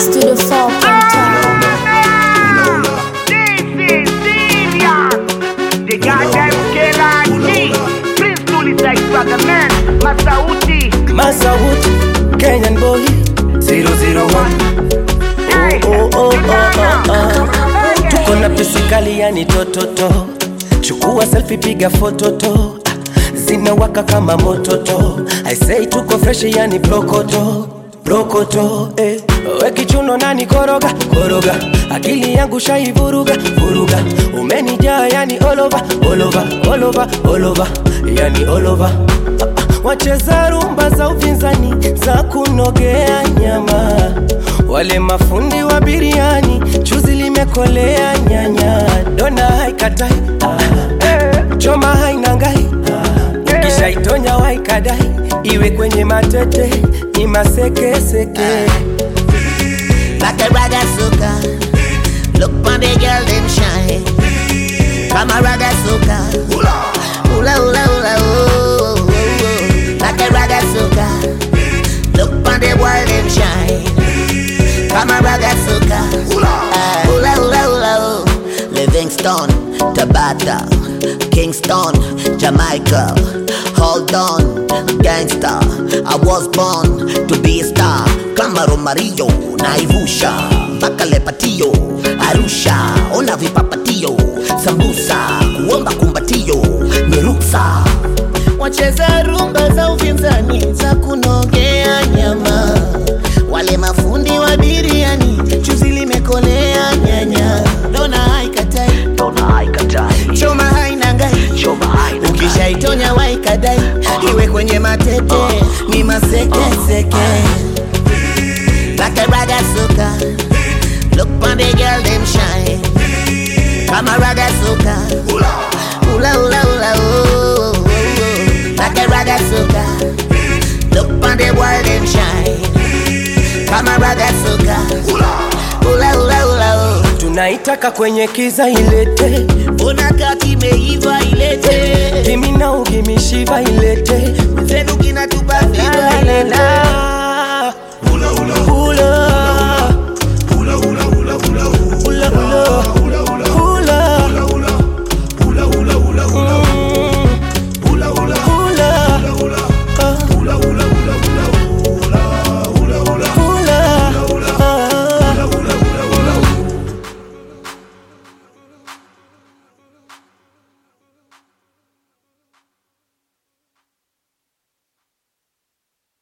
Studio 4.0. The goddamn killer G. Prince Louis like brother man. Masauti, Kenyan boy 001. Tuko na pisikali yani tototo. Chukua selfie piga fototo. Zinawaka kama mototo. I say tuko fresh yani brokoto Weki chuno nani koroga Akili yangu shaivuruga Umenijaa yani all over Yani all over. Wacheza rumba za upinzani za kunogea nyama. Wale mafundi wa biriani chuzi limekolea nyanya. Dona haikatai choma hainangai kisha itonya waikadai. Iwe kwenye matete ni maseke. Like a raga soca, look on the girl them shine. Come a raga soca, hula oh. Like a raga soca, look on the boy them shine. Come a raga soca, hula oh. Livingston, Tabata, Kingston, Jamaica. Hold on, gangster. I was born to be a star. Kama Mario, Naivusha, Bakale Patio, Arusha, ona vipapatio, sambusa, kuomba kumbatio, ni ruksa. Wacheza rumba za upinzani za kunogea nyama. Wale mafundi wa biriani chuzi limekolea nyanya. Dona haikatai choma hainangai ukisha itonya waikadai. Iwe kwenye matete ni maseke. Like a raga soca, look on the girl them shine. Come a raga soca, hula oh. Like a raga soca, look on the boy them shine. Come a raga soca, hula oh. Tunaitaka kwenye kiza ilete. Unakati meiva ilete. Kimi na ugimishiva ilete. Zenu kinatupa fiba ilete.